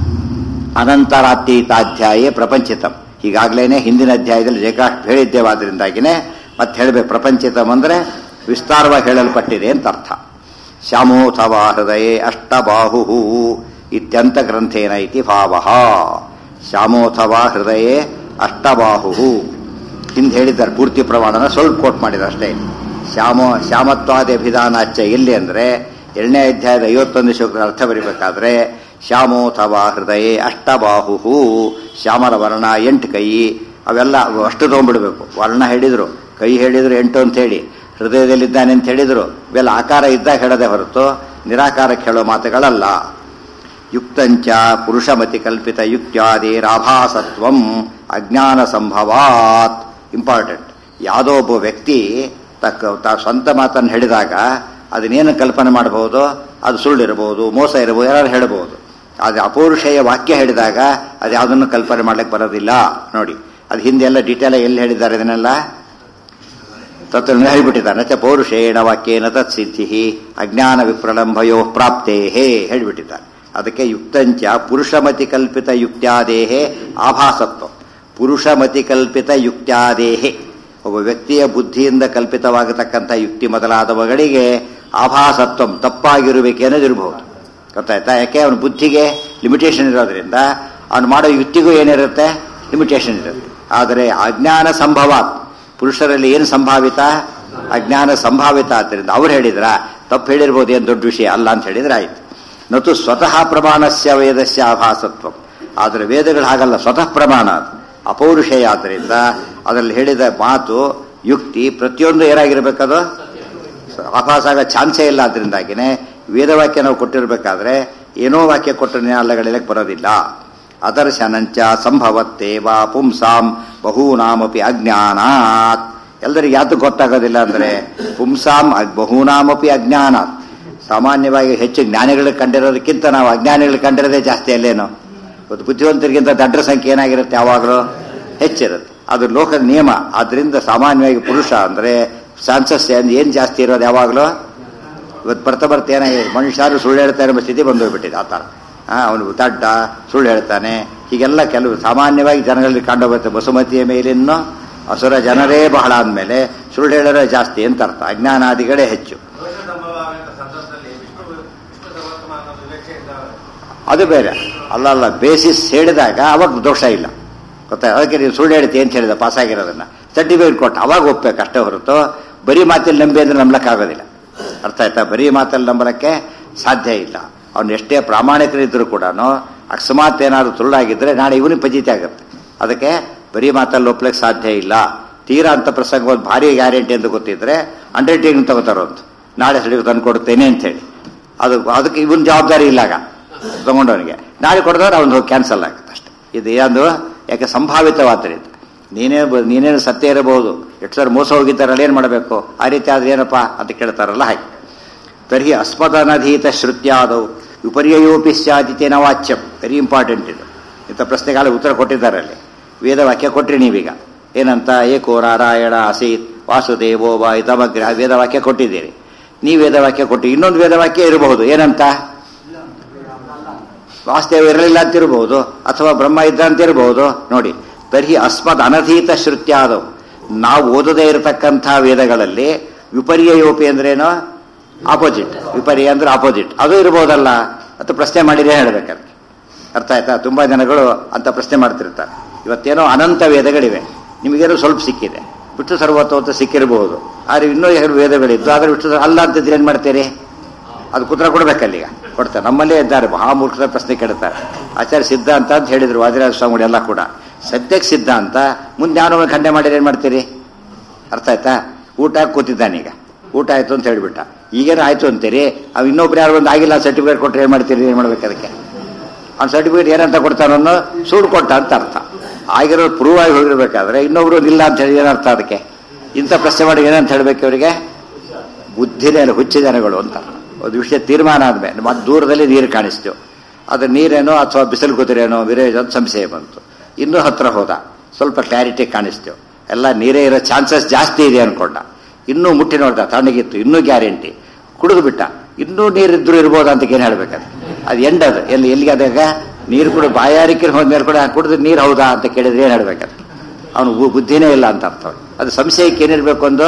ಅನಂತರಾತ್ಯೀತಾಧ್ಯಾಯೇ ಪ್ರಪಂಚಿತಂ. ಹೀಗಾಗಲೇ ಹಿಂದಿನ ಅಧ್ಯಾಯದಲ್ಲಿ ರೇಖಾಷ್ಟು ಹೇಳಿದ್ದೇವಾದ್ರಿಂದಾಗಿನೇ ಮತ್ತೆ ಹೇಳಬೇಕು. ಪ್ರಪಂಚಿತಂ ಅಂದರೆ ವಿಸ್ತಾರವಾಗಿ ಹೇಳಲ್ಪಟ್ಟಿದೆ ಅಂತ ಅರ್ಥ. ಶ್ಯಾಮೋಥವಾ ಹೃದಯೇ ಅಷ್ಟಬಾಹು ಇತ್ಯಂತ ಗ್ರಂಥೇನ ಇತಿ ಭಾವಃ. ಶ್ಯಾಮೋಥವಾ ಹೃದಯೇ ಅಷ್ಟಬಾಹು ಹಿಂದೆ ಹೇಳಿದ್ದಾರೆ. ಪೂರ್ತಿ ಪ್ರಮಾಣನ ಸ್ವಲ್ಪ ಕೋಟ್ ಮಾಡಿದ್ದಾರೆ ಅಷ್ಟೇ. ಶ್ಯಾಮತ್ವಾದಿ ಅಭಿಧಾನಾಚ ಎಲ್ಲಿ ಅಂದರೆ 2ನೇ ಅಧ್ಯಾಯದ 51 ಶ್ಲೋಕದ ಅರ್ಥ ಬರೀಬೇಕಾದ್ರೆ ಶ್ಯಾಮೋಥವಾ ಹೃದಯೇ ಅಷ್ಟಬಾಹು ಶ್ಯಾಮಲ ವರ್ಣ 8 ಕೈ ಅವೆಲ್ಲ ಅಷ್ಟು ತಗೊಂಡ್ಬಿಡ್ಬೇಕು. ವರ್ಣ ಹೇಳಿದ್ರು, ಕೈ ಹೇಳಿದ್ರು 8 ಅಂತ ಹೇಳಿ, ಹೃದಯದಲ್ಲಿದ್ದಾನೆ ಅಂತ ಹೇಳಿದ್ರು. ಇವೆಲ್ಲ ಆಕಾರ ಇದ್ದಾಗ ಹೇಳದೆ ಹೊರತು ನಿರಾಕಾರಕ್ಕೆ ಹೇಳೋ ಮಾತುಗಳಲ್ಲ. ಯುಕ್ತಂಚ ಪುರುಷಮತಿ ಕಲ್ಪಿತ ಯುಕ್ತ್ಯಾದಿರಾಭಾಸತ್ವಂ ಅಜ್ಞಾನ ಸಂಭವಾತ್. ಇಂಪಾರ್ಟೆಂಟ್. ಯಾವುದೋ ಒಬ್ಬ ವ್ಯಕ್ತಿ ಸ್ವಂತ ಮಾತನ್ನು ಹೇಳಿದಾಗ ಅದನ್ನೇನು ಕಲ್ಪನೆ ಮಾಡಬಹುದು, ಅದು ಸುಳ್ಳಿರಬಹುದು, ಮೋಸ ಇರಬಹುದು, ಯಾರು ಹೇಳಬಹುದು. ಅದು ಅಪೌರುಷೇಯ ವಾಕ್ಯ ಹೇಳಿದಾಗ ಅದು ಯಾವುದನ್ನು ಕಲ್ಪನೆ ಮಾಡ್ಲಿಕ್ಕೆ ಬರೋದಿಲ್ಲ. ನೋಡಿ, ಅದು ಹಿಂದೆ ಎಲ್ಲ ಡೀಟೇಲ್ ಎಲ್ಲಿ ಹೇಳಿದ್ದಾರೆ ಇದನ್ನೆಲ್ಲ ತತ್ವ ಹೇಳಿಬಿಟ್ಟಿದ್ದಾರೆ. ನಚ ಪೌರುಷೇಣ ವಾಕ್ಯೇನ ತತ್ಸಿದ್ಧಿ ಅಜ್ಞಾನ ವಿಪ್ರಲಂಭಯೋ ಪ್ರಾಪ್ತೇಹೇ ಹೇಳಿಬಿಟ್ಟಿದ್ದಾರೆ. ಅದಕ್ಕೆ ಯುಕ್ತಂಚ ಪುರುಷಮತಿ ಕಲ್ಪಿತ ಯುಕ್ತ್ಯಾದೇಹೇ ಆಭಾಸತ್ವ. ಪುರುಷಮತಿ ಕಲ್ಪಿತ ಯುಕ್ತ್ಯಾದೇಹೇ ಒಬ್ಬ ವ್ಯಕ್ತಿಯ ಬುದ್ಧಿಯಿಂದ ಕಲ್ಪಿತವಾಗತಕ್ಕಂಥ ಯುಕ್ತಿ ಮೊದಲಾದವುಗಳಿಗೆ ಆಭಾಸತ್ವ ತಪ್ಪಾಗಿರಬೇಕೇನದಿರಬಹುದು. ಗೊತ್ತಾಯ್ತಾ? ಯಾಕೆ ಅವನ ಬುದ್ಧಿಗೆ ಲಿಮಿಟೇಷನ್ ಇರೋದ್ರಿಂದ ಅವನು ಮಾಡೋ ಯುಕ್ತಿಗೂ ಏನಿರುತ್ತೆ, ಲಿಮಿಟೇಷನ್ ಇರುತ್ತೆ. ಆದರೆ ಅಜ್ಞಾನ ಸಂಭವಾತ್, ಪುರುಷರಲ್ಲಿ ಏನು ಸಂಭಾವಿತ, ಅಜ್ಞಾನ ಸಂಭಾವಿತ. ಆದ್ದರಿಂದ ಅವ್ರು ಹೇಳಿದ್ರ ತಪ್ಪು ಹೇಳಿರ್ಬೋದು, ಏನು ದೊಡ್ಡ ವಿಷಯ ಅಲ್ಲ ಅಂತ ಹೇಳಿದ್ರೆ ಆಯ್ತು. ನತು ಸ್ವತಃ ಪ್ರಮಾಣಸ್ಯ ವೇದಸ್ಯ ಆಭಾಸತ್ವ. ಆದರೆ ವೇದಗಳು ಹಾಗಲ್ಲ, ಸ್ವತಃ ಪ್ರಮಾಣ, ಅದು ಅಪೌರುಷೇಯ. ಆದ್ದರಿಂದ ಅದರಲ್ಲಿ ಹೇಳಿದ ಮಾತು ಯುಕ್ತಿ ಪ್ರತಿಯೊಂದು ಏನಾಗಿರ್ಬೇಕದು ಆಭಾಸ ಆಗೋ ಚಾನ್ಸೇ ಇಲ್ಲ. ಅದರಿಂದಾಗಿನೇ ವೇದವಾಕ್ಯ ನಾವು ಕೊಟ್ಟಿರ್ಬೇಕಾದ್ರೆ ಏನೋ ವಾಕ್ಯ ಕೊಟ್ಟರೆ ಅಲ್ಲಗಳಕ್ಕೆ ಬರೋದಿಲ್ಲ. ಅದರ್ಶನಂಚ ಸಂಭವತ್ತೇವ ಪುಂಸಾಂ ಬಹೂನಾಮಪಿ ಅಜ್ಞಾನಾತ್. ಎಲ್ಲರಿಗೆ ಯಾತು ಗೊತ್ತಾಗೋದಿಲ್ಲ ಅಂದರೆ ಪುಂಸಾಂ ಬಹೂನಾಮಪಿ ಅಜ್ಞಾನಾತ್. ಸಾಮಾನ್ಯವಾಗಿ ಹೆಚ್ಚು ಜ್ಞಾನಿಗಳಿಗೆ ಕಂಡಿರೋದಕ್ಕಿಂತ ನಾವು ಅಜ್ಞಾನಿಗಳಿಗೆ ಕಂಡಿರೋದೇ ಜಾಸ್ತಿ ಅಲ್ಲೇನೋ. ಇವತ್ತು ಬುದ್ಧಿವಂತರಿಗಿಂತ ದಡ್ಡರ ಸಂಖ್ಯೆ ಏನಾಗಿರುತ್ತೆ, ಯಾವಾಗಲೂ ಹೆಚ್ಚಿರುತ್ತೆ. ಅದು ಲೋಕದ ನಿಯಮ. ಆದ್ರಿಂದ ಸಾಮಾನ್ಯವಾಗಿ ಪುರುಷ ಅಂದರೆ ಚಾನ್ಸಸ್ ಏನು ಜಾಸ್ತಿ ಇರೋದು ಯಾವಾಗಲೂ. ಇವತ್ತು ಬರ್ತಾ ಏನಾಗಿದೆ, ಮನುಷ್ಯರು ಸುಳ್ಳು ಹೇಳ್ತಾರೆ ಎಂಬ ಸ್ಥಿತಿ ಬಂದೋಗ್ಬಿಟ್ಟಿದೆ. ಆ ಥರ ಅವನು ದಡ್ಡ, ಸುಳ್ಳು ಹೇಳ್ತಾನೆ, ಹೀಗೆಲ್ಲ ಕೆಲವು ಸಾಮಾನ್ಯವಾಗಿ ಜನಗಳಲ್ಲಿ ಕಂಡುಬರುತ್ತೆ. ಬಸುಮತಿಯ ಮೇಲಿನ್ನೂ ಅಸುರ ಜನರೇ ಬಹಳ ಅಂದಮೇಲೆ ಸುಳ್ಳು ಹೇಳೋರೇ ಜಾಸ್ತಿ ಅಂತ ಅರ್ಥ. ಅಜ್ಞಾನಾದಿಗಳೇ ಹೆಚ್ಚು. ಅದು ಬೇರೆ ಅಲ್ಲ. ಬೇಸಿಸ್ ಹೇಳಿದಾಗ ಅವಾಗ ದೋಷ ಇಲ್ಲ, ಗೊತ್ತಾ? ಅದಕ್ಕೆ ನೀವು ಸುಳ್ಳು ಹೇಳ್ತೀವಿ ಅಂತ ಹೇಳಿದ ಪಾಸ್ ಆಗಿರೋದನ್ನ ಸರ್ಟಿಫಿಕೇಟ್ ಕೊಟ್ಟು ಅವಾಗ ಒಪ್ಪಬೇಕು ಅಷ್ಟೇ ಹೊರತು ಬರೀ ಮಾತಲ್ಲಿ ನಂಬಿ ಅಂದ್ರೆ ನಂಬಲಕ್ಕಾಗೋದಿಲ್ಲ. ಅರ್ಥ ಆಯ್ತಾ? ಬರೀ ಮಾತಲ್ಲಿ ನಂಬಲಕ್ಕೆ ಸಾಧ್ಯ ಇಲ್ಲ. ಅವ್ನು ಎಷ್ಟೇ ಪ್ರಾಮಾಣಿಕರಿದ್ದರೂ ಕೂಡ ಅಕಸ್ಮಾತ್ ಏನಾದ್ರು ಸುಳ್ಳಾಗಿದ್ರೆ ನಾಳೆ ಇವನಿಗೆ ಪಜಿತಿ ಆಗುತ್ತೆ. ಅದಕ್ಕೆ ಬರೀ ಮಾತಲ್ಲಿ ಒಪ್ಪಲಿಕ್ಕೆ ಸಾಧ್ಯ ಇಲ್ಲ. ತೀರಾ ಅಂತ ಪ್ರಸಂಗ ಒಂದು ಭಾರಿ ಗ್ಯಾರಂಟಿ ಅಂತ ಗೊತ್ತಿದ್ರೆ ಅಂಡರ್ಟೇಕಿಂಗ್ ತಗೋತಾರೋ ಅಂತ, ನಾಳೆ ಸಡಿಗೆ ತಂದು ಕೊಡ್ತೇನೆ ಅಂತ ಹೇಳಿ. ಅದಕ್ಕೆ ಇವನ್ ಜವಾಬ್ದಾರಿ ಇಲ್ಲಾಗ ತಗೊಂಡವನಿಗೆ. ನಾಳೆ ಕೊಡಿದವ್ರು ಅವನು ಹೋಗಿ ಕ್ಯಾನ್ಸಲ್ ಆಗುತ್ತೆ ಅಷ್ಟೇ. ಇದು ಏನು, ಯಾಕೆ ಸಂಭಾವಿತವಾದ್ದರಿಂದ ನೀನೇನು ಸತ್ಯ ಇರಬಹುದು, ಎಷ್ಟು ಸರ್ ಮೋಸ ಹೋಗಿದ್ದಾರಲ್ಲ, ಏನು ಮಾಡಬೇಕು, ಆ ರೀತಿ ಆದ್ರೆ ಏನಪ್ಪ ಅಂತ ಕೇಳ್ತಾರಲ್ಲ ಹಾಗೆ. ತರ್ಹಿ ಅಸ್ಮದನಧೀತ ಶ್ರುತ್ಯಾದವು ವಿಪರ್ಯೋಪಿ ಸ್ಯಾದಿತೇನ ವಾಚ್ಯಂ. ವೆರಿ ಇಂಪಾರ್ಟೆಂಟ್ ಇದು. ಇಂಥ ಪ್ರಶ್ನೆಗಾಲ ಉತ್ತರ ಕೊಟ್ಟಿದ್ದಾರೆ ಅಲ್ಲಿ. ವೇದವಾಕ್ಯ ಕೊಟ್ರಿ ನೀವೀಗ ಏನಂತ, ಏಕೋ ನಾರಾಯಣ ಆಸೀತ್ ವಾಸುದೇವೋ ವಾ ಇದಮಗ್ರ ವೇದವಾಕ್ಯ ಕೊಟ್ಟಿದ್ದೀರಿ. ನೀವು ವೇದವಾಕ್ಯ ಕೊಟ್ಟು ಇನ್ನೊಂದು ವೇದವಾಕ್ಯ ಇರಬಹುದು, ಏನಂತ ವಾಸುದೇವ ಇರಲಿಲ್ಲ ಅಂತಿರಬಹುದು, ಅಥವಾ ಬ್ರಹ್ಮ ಇದ್ದ ಅಂತಿರಬಹುದು. ನೋಡಿ, ತರ್ಹಿ ಅಸ್ಮದ್ ಅನಧೀತ ಶ್ರುತ್ಯಾದವು, ನಾವು ಓದದೇ ಇರತಕ್ಕಂಥ ವೇದಗಳಲ್ಲಿ ವಿಪರ್ಯೋಪಿ ಅಂದ್ರೇನು, ಆಪೋಸಿಟ್. ವಿಪರ್ಯ ಅಂದ್ರೆ ಆಪೋಸಿಟ್, ಅದು ಇರಬಹುದಲ್ಲ ಅಂತ ಪ್ರಶ್ನೆ ಮಾಡಿದ್ರೆ ಹೇಳ್ಬೇಕಾದ್ರೆ. ಅರ್ಥ ಆಯ್ತಾ? ತುಂಬಾ ಜನಗಳು ಅಂತ ಪ್ರಶ್ನೆ ಮಾಡ್ತಿರ್ತಾರೆ. ಇವತ್ತೇನೋ ಅನಂತ ವೇದಗಳಿವೆ, ನಿಮಗೇನೋ ಸ್ವಲ್ಪ ಸಿಕ್ಕಿದೆ, ವಿಷ್ಣು ಸರ್ವೋತ್ತಮ ಸಿಕ್ಕಿರಬಹುದು. ಆದರೆ ಇನ್ನೂ 2 ವೇದಗಳಿದ್ದು ಆದರೆ ವಿಷ್ಣು ಅಲ್ಲ ಅಂತಿದ್ರೆ ಏನು ಮಾಡ್ತೀರಿ? ಅದು ಉತ್ತರ ಕೊಡ್ಬೇಕಲ್ಲೀಗ, ಕೊಡ್ತಾರೆ. ನಮ್ಮಲ್ಲೇ ಇದ್ದಾರೆ ಮಹಾಮೂರ್ಖದ ಪ್ರಶ್ನೆ ಕೇಳ್ತಾರೆ. ಆಚಾರ್ಯ ಸಿದ್ಧಾಂತ ಅಂತ ಹೇಳಿದ್ರು ವಾದಿರಾಜ ಸ್ವಾಮಿಗಳು ಎಲ್ಲ ಕೂಡ. ಸದ್ಯಕ್ಕೆ ಸಿದ್ಧಾಂತ, ಮುಂದೆ ಯಾರೋ ಖಂಡನೆ ಮಾಡಿದ್ರೆ ಏನು ಮಾಡ್ತೀರಿ? ಅರ್ಥ ಆಯ್ತಾ? ಊಟ ಕೂತಿದ್ದಾನೀಗ, ಊಟ ಆಯ್ತು ಅಂತ ಹೇಳಿಬಿಟ್ಟ, ಈಗೇನು ಆಯ್ತು ಅಂತೀರಿ. ಅವು ಇನ್ನೊಬ್ರು ಯಾರು ಒಂದು ಆಗಿಲ್ಲ ಸರ್ಟಿಫಿಕೇಟ್ ಕೊಟ್ಟರೆ ಏನು ಮಾಡ್ತೀರಿ? ಏನು ಮಾಡ್ಬೇಕು ಅದಕ್ಕೆ? ಅವ್ನು ಸರ್ಟಿಫಿಕೇಟ್ ಏನಂತ ಕೊಡ್ತಾನೋ ಸುಳ್ಳು ಕೊಟ್ಟ ಅಂತ ಅರ್ಥ. ಆಗಿರೋದು ಪ್ರೂವ್ ಆಗಿ ಹೋಗಿರ್ಬೇಕಾದ್ರೆ ಇನ್ನೊಬ್ರು ಇಲ್ಲ ಅಂತ ಹೇಳಿ ಏನರ್ಥ ಅದಕ್ಕೆ? ಇಂಥ ಪ್ರಶ್ನೆ ಮಾಡಿ ಏನಂತ ಹೇಳ್ಬೇಕು ಅವರಿಗೆ? ಬುದ್ಧಿನೇ ಹುಚ್ಚ ಜನಗಳು ಅಂತ. ಒಂದು ವಿಷಯ ತೀರ್ಮಾನ ಆದ್ಮೇಲೆ ಮತ್ತೆ ದೂರದಲ್ಲಿ ನೀರು ಕಾಣಿಸ್ತು, ಅದು ನೀರೇನೋ ಅಥವಾ ಬಿಸಿಲು ಕುದುರೇನೋ ವಿರೇಜ್ ಅಂತ ಸಂಶಯ ಬಂತು. ಇನ್ನೂ ಹತ್ರ ಹೋದ, ಸ್ವಲ್ಪ ಕ್ಲಾರಿಟಿ ಕಾಣಿಸ್ತು, ಎಲ್ಲ ನೀರೇ ಇರೋ ಚಾನ್ಸಸ್ ಜಾಸ್ತಿ ಇದೆ ಅನ್ಕೊಂಡ. ಇನ್ನೂ ಮುಟ್ಟಿ ನೋಡ್ದ, ತಣ್ಣಗಿತ್ತು, ಇನ್ನೂ ಗ್ಯಾರಂಟಿ, ಕುಡಿದು ಬಿಟ್ಟ, ಇನ್ನೂ ನೀರಿದ್ರು ಇರ್ಬೋದು ಅಂತ ಏನು ಹೇಳ್ಬೇಕದು? ಅದು ಎಂಡದು ಎಲ್ಲಿಗೆ ಅದಾಗ ನೀರು ಕೂಡ ಬಾಯಾರಿಕೆ ಹೋದ್ಮೇಲೆ ಕೂಡ ಕುಡಿದ್ರೆ ನೀರು ಹೌದಾ ಅಂತ ಕೇಳಿದ್ರೆ ಏನು ಹೇಳ್ಬೇಕದು? ಅವನು ಬುದ್ಧಿನೇ ಇಲ್ಲ ಅಂತ ಅರ್ಥ. ಅದು ಸಂಶಯಕ್ಕೆ ಏನಿರಬೇಕು, ಒಂದು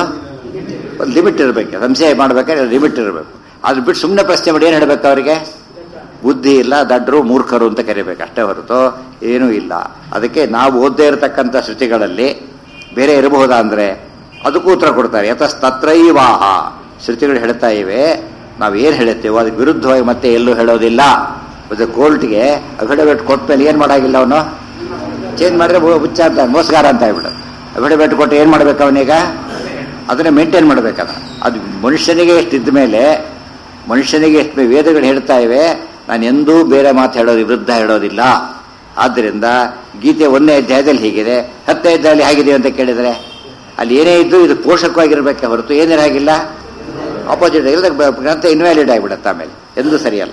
ಲಿಮಿಟ್ ಇರಬೇಕು. ಸಂಶಯ ಮಾಡ್ಬೇಕಾದ್ರೆ ಲಿಮಿಟ್ ಇರಬೇಕು. ಅದ್ರ ಬಿಟ್ಟು ಸುಮ್ಮನೆ ಪ್ರಶ್ನೆ ಮಾಡಿ ಏನು ಹೇಳ್ಬೇಕು ಅವರಿಗೆ? ಬುದ್ಧಿ ಇಲ್ಲ, ದಡ್ಡರು, ಮೂರ್ಖರು ಅಂತ ಕರಿಬೇಕು ಅಷ್ಟೇ ಹೊರತು ಏನೂ ಇಲ್ಲ. ಅದಕ್ಕೆ ನಾವು ಓದದೇ ಇರತಕ್ಕಂಥ ಶ್ರುತಿಗಳಲ್ಲಿ ಬೇರೆ ಇರಬಹುದಾ ಅಂದರೆ ಅದಕ್ಕೂ ಉತ್ತರ ಕೊಡ್ತಾರೆ. ಯತಸ್ತತ್ರೈವಾಹ, ಶ್ರುತಿಗಳು ಹೇಳ್ತಾ ಇವೆ, ನಾವು ಏನು ಹೇಳುತ್ತೇವೋ ಅದಕ್ಕೆ ವಿರುದ್ಧವಾಗಿ ಮತ್ತೆ ಎಲ್ಲೂ ಹೇಳೋದಿಲ್ಲ. ಅದು ಕೋರ್ಟ್ಗೆ ಅಫಿಡವಿಟ್ ಕೊಟ್ಟ ಮೇಲೆ ಏನು ಮಾಡಾಗಿಲ್ಲ, ಅವನು ಚೇಂಜ್ ಮಾಡಿದ್ರೆ ಹುಚ್ಚ ಅಂತ, ಮೋಸಗಾರ ಅಂತ ಹೇಳ್ಬಿಡು. ಅಫಿಡವಿಟ್ ಕೊಟ್ಟು ಏನು ಮಾಡ್ಬೇಕು ಅವನೀಗ? ಅದನ್ನೇ ಮೇಂಟೈನ್ ಮಾಡ್ಬೇಕದ. ಅದು ಮನುಷ್ಯನಿಗೆ ಎಷ್ಟಿದ್ದ ಮೇಲೆ, ಮನುಷ್ಯನಿಗೆ ಎಷ್ಟು ವೇದಗಳು ಹೇಳ್ತಾ ಇವೆ, ನಾನು ಎಂದೂ ಬೇರೆ ಮಾತು ಹೇಳೋದು, ವಿರುದ್ಧ ಹೇಳೋದಿಲ್ಲ. ಆದ್ದರಿಂದ ಗೀತೆ 1ನೇ ಅಧ್ಯಾಯದಲ್ಲಿ ಹೀಗಿದೆ, 10ನೇ ಅಧ್ಯಾಯದಲ್ಲಿ ಹೇಗಿದೆ ಅಂತ ಕೇಳಿದರೆ ಅಲ್ಲಿ ಏನೇ ಇದ್ದು ಇದು ಪೋಷಕವಾಗಿರ್ಬೇಕೆ ಹೊರತು ಏನಿರಾಗಿಲ್ಲ, ಆಪೋಸಿಟ್ ಗ್ರಂಥ ಇನ್ವ್ಯಾಲಿಡ್ ಆಗಿಬಿಡುತ್ತೆ, ಆಮೇಲೆ ಎಂದೂ ಸರಿಯಲ್ಲ.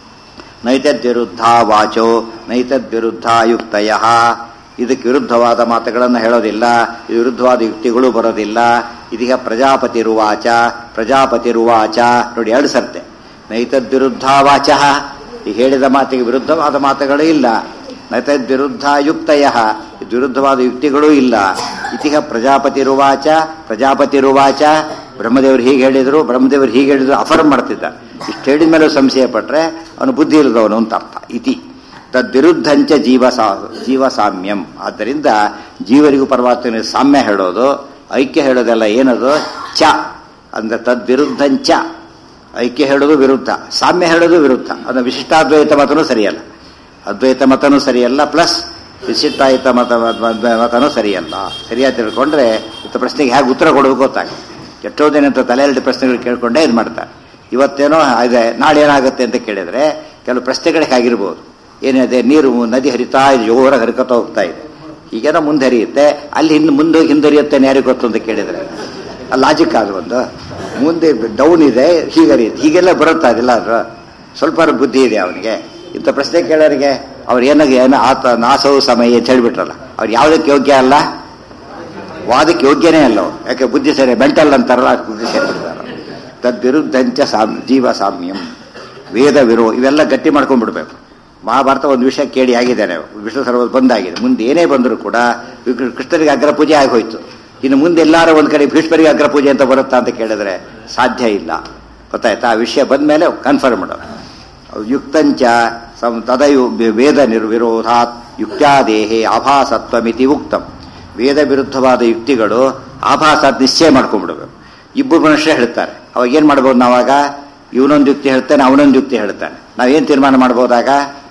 ನೈತದ್ವಿರುದ್ಧ ವಾಚೋ ನೈತದ್ವಿರುದ್ಧ ಯುಕ್ತಯ, ಇದಕ್ಕೆ ವಿರುದ್ಧವಾದ ಮಾತುಗಳನ್ನು ಹೇಳೋದಿಲ್ಲ, ಇದು ವಿರುದ್ಧವಾದ ಯುಕ್ತಿಗಳು ಬರೋದಿಲ್ಲ. ಇದೀಗ ಪ್ರಜಾಪತಿರುವಾಚ ಪ್ರಜಾಪತಿರುವಾಚ ನೋಡಿ 2 ಸರ್ತೆ. ನೈತದ್ವಿರುದ್ಧ ವಾಚ, ಈ ಹೇಳಿದ ಮಾತಿಗೆ ವಿರುದ್ಧವಾದ ಮಾತುಗಳೂ ಇಲ್ಲ. ನೈತದ್ವಿರುದ್ಧ ಯುಕ್ತಯ, ಇದು ವಿರುದ್ಧವಾದ ಯುಕ್ತಿಗಳೂ ಇಲ್ಲ. ಇತಿಹ ಪ್ರಜಾಪತಿರುವಾಚ ಪ್ರಜಾಪತಿರುವಾಚ, ಬ್ರಹ್ಮದೇವರು ಹೀಗೆ ಹೇಳಿದರು, ಬ್ರಹ್ಮದೇವರು ಹೀಗೆ ಹೇಳಿದ್ರು, ಅಫರ್ಮ್ ಮಾಡ್ತಿದ್ದ. ಇಷ್ಟು ಹೇಳಿದ ಮೇಲೆ ಸಂಶಯ ಪಟ್ಟರೆ ಅವನು ಬುದ್ಧಿ ಇಲ್ಲದವನು ಅಂತ ಅರ್ಥ. ಇತಿ ತದ್ವಿರುದ್ಧಂಚ ಜೀವಸಾಮ್ಯಂ. ಆದ್ದರಿಂದ ಜೀವರಿಗೂ ಪರಮಾತ್ಮನಿಗೆ ಸಾಮ್ಯ ಹೇಳೋದು, ಐಕ್ಯ ಹೇಳೋದೆಲ್ಲ ಏನದು? ಚ ಅಂದ್ರೆ ತದ್ವಿರುದ್ಧಂಚ, ಐಕ್ಯ ಹೇಳೋದು ವಿರುದ್ಧ, ಸಾಮ್ಯ ಹೇಳೋದು ವಿರುದ್ಧ. ಅದು ವಿಶಿಷ್ಟಾದ್ವೈತ ಮತನೂ ಸರಿಯಲ್ಲ, ಅದ್ವೈತ ಮತನೂ ಸರಿಯಲ್ಲ, ಪ್ಲಸ್ ವಿಶಿಷ್ಟಾದ್ವೈತ ಮತನೂ ಸರಿಯಲ್ಲ. ಸರಿಯಾಗಿ ತಿಳ್ಕೊಂಡ್ರೆ ಇಂಥ ಪ್ರಶ್ನೆಗೆ ಹೇಗೆ ಉತ್ತರ ಕೊಡೋದು ಗೊತ್ತಾಗುತ್ತೆ. ಎಷ್ಟೋ ದಿನ ಅಂತ ತಲೆಯಲ್ಲಿ ಪ್ರಶ್ನೆಗಳು ಕೇಳ್ಕೊಂಡೇ ಇದು ಮಾಡ್ತಾರೆ. ಇವತ್ತೇನೋ ಇದೆ, ನಾಳೆ ಏನಾಗುತ್ತೆ ಅಂತ ಕೇಳಿದರೆ ಕೆಲವು ಪ್ರಶ್ನೆಗಳಿಗೆ ಆಗಿರ್ಬೋದು. ಏನಿದೆ, ನೀರು ನದಿ ಹರಿತಾ ಇದೆ, ಜೋರಾಗಿ ಹರಿಕೊತಾ ಹೋಗ್ತಾ ಇದೆ, ಹೀಗೇನೋ ಮುಂದೆ ಹರಿಯುತ್ತೆ, ಅಲ್ಲಿ ಮುಂದೆ ಹಿಂದರಿಯುತ್ತೆ, ಯಾರಿಗೆ ಗೊತ್ತು ಅಂತ ಕೇಳಿದರೆ ಲಾಜಿಕ್ ಆಗ ಒಂದು ಮುಂದೆ ಡೌನ್ ಇದೆ, ಹೀಗೆ ಹರಿಯುತ್ತೆ, ಹೀಗೆಲ್ಲ ಬರುತ್ತಾ ಇದಿಲ್ಲ. ಅದು ಸ್ವಲ್ಪ ಬುದ್ಧಿ ಇದೆ ಅವನಿಗೆ. ಇಂಥ ಪ್ರಶ್ನೆ ಕೇಳೋರಿಗೆ ಅವ್ರು ಏನು ಆತ ನಾಸವು ಸಮಯ ಅಂತ ಹೇಳಿಬಿಟ್ರಲ್ಲ, ಅವ್ರು ಯಾವುದಕ್ಕೆ ಯೋಗ್ಯ ಅಲ್ಲ, ವಾದಕ್ಕೆ ಯೋಗ್ಯನೇ ಅಲ್ಲ. ಯಾಕೆ ಬುದ್ಧಿ ಸರಿ ಮೆಂಟಲ್ ಅಂತಾರಲ್ಲ, ಬುದ್ಧಿ ಸೇರಿಬಿಡ್ತಾರೆ. ತದ್ವಿರುದ್ಧಂಚ ಜೀವ ಸಾಮ್ಯಂ ವೇದ ಇವೆಲ್ಲ ಗಟ್ಟಿ ಮಾಡ್ಕೊಂಡ್ಬಿಡ್ಬೇಕು. ಮಹಾಭಾರತ ಒಂದು ವಿಷಯ ಕೇಳಿ ಆಗಿದ್ದಾನೆ, ವಿಷ್ಣು ಸರ್ವದ ಬಂದಾಗಿದೆ. ಮುಂದೆ ಏನೇ ಬಂದರೂ ಕೂಡ ಕೃಷ್ಣರಿಗೆ ಅಗ್ರ ಪೂಜೆ ಆಗೋಯ್ತು. ಇನ್ನು ಮುಂದೆ ಎಲ್ಲಾರು ಒಂದು ಕಡೆ ಭೀಷ್ಮರಿಗೆ ಅಗ್ರ ಪೂಜೆ ಅಂತ ಬರುತ್ತಾ ಅಂತ ಕೇಳಿದ್ರೆ ಸಾಧ್ಯ ಇಲ್ಲ. ಗೊತ್ತಾಯ್ತಾ? ಆ ವಿಷಯ ಬಂದ ಮೇಲೆ ಕನ್ಫರ್ಮ್ ಮಾಡೋದು. ಯುಕ್ತಂಚ ತದಯು ವೇದ ನಿರ್ವಿರೋಧಾತ್ ಯುಕ್ತ್ಯಾದೇಹೇ ಆಭಾಸತ್ವಮಿತಿ ಉಕ್ತಂ. ವೇದ ವಿರುದ್ಧವಾದ ಯುಕ್ತಿಗಳು ಆಭಾಸತ್ ನಿಶ್ಚಯ ಮಾಡ್ಕೊಂಡ್ಬಿಡ್ಬೇಕು. ಇಬ್ಬರು ಮನುಷ್ಯ ಹೇಳ್ತಾರೆ, ಅವಾಗ ಏನು ಮಾಡ್ಬೋದು ನಾವಾಗ? ಇವನೊಂದು ಯುಕ್ತಿ ಹೇಳ್ತಾನೆ, ಅವನೊಂದು ಯುಕ್ತಿ ಹೇಳ್ತಾನೆ. ನಾವೇನು ತೀರ್ಮಾನ ಮಾಡ್ಬೋದಾಗ?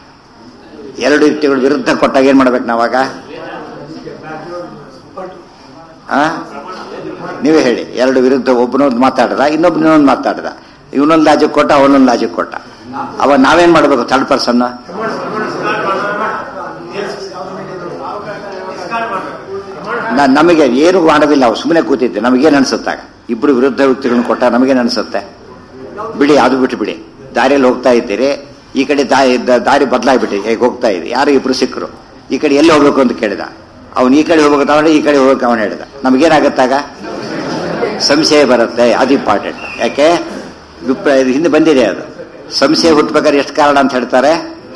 2 ಯುಕ್ತಿಗಳು ವಿರುದ್ಧ ಕೊಟ್ಟಾಗ ಏನು ಮಾಡ್ಬೇಕು ನಾವಾಗ? ನೀವೇ ಹೇಳಿ. 2 ವಿರುದ್ಧ, ಒಬ್ಬನೊಂದು ಮಾತಾಡ್ದ, ಇನ್ನೊಬ್ಬನೊಂದು ಮಾತಾಡ್ದ, ಇವನೊಂದು ಲಾಜಿಕ್ ಕೊಟ್ಟ, ಅವನೊಂದು ಲಾಜಿಕ್ ಕೊಟ್ಟ. ಅವಾಗ ನಾವೇನ್ ಮಾಡ್ಬೇಕು? 3rd ಪರ್ಸನ್ ನಮಗೆ ಏನು ಮಾಡೋದಿಲ್ಲ, ಅವ್ರು ಸುಮ್ಮನೆ ಕೂತಿದ್ದೆ. ನಮಗೇನು ಅನ್ಸುತ್ತಾಗ? ಇಬ್ರು ವಿರುದ್ಧ ವ್ಯಕ್ತಿಗಳನ್ನ ಕೊಟ್ಟ ನಮಗೇನು ಅನ್ಸುತ್ತೆ? ಬಿಡಿ, ಅದು ಬಿಟ್ಟು ಬಿಡಿ. ದಾರಿಯಲ್ಲಿ ಹೋಗ್ತಾ ಇದ್ದೀರಿ, ಈ ಕಡೆ ದಾರಿ ಬದಲಾಗ್ಬಿಟ್ಟು ಹೇಗೆ ಹೋಗ್ತಾ ಇದೆ, ಯಾರು ಇಬ್ರು ಸಿಕ್ಕರು, ಈ ಕಡೆ ಎಲ್ಲಿ ಹೋಗ್ಬೇಕು ಅಂತ ಕೇಳಿದ. ಅವನು ಈ ಕಡೆ ಹೋಗ್ಬೇಕು ಅವನು, ಈ ಕಡೆ ಹೋಗ್ಬೇಕು ಅವನು ಹೇಳಿದ. ನಮಗೇನಾಗತ್ತಾಗ? ಸಂಶಯ ಬರುತ್ತೆ. ಅದು ಇಂಪಾರ್ಟೆಂಟ್. ಯಾಕೆ? ಹಿಂದೆ ಬಂದಿದೆ ಅದು. ಸಂಶಯ ಹುಟ್ಟಬೇಕಾದ್ರೆ ಎಷ್ಟು ಕಾರಣ ಅಂತ ಹೇಳ್ತಾರೆ?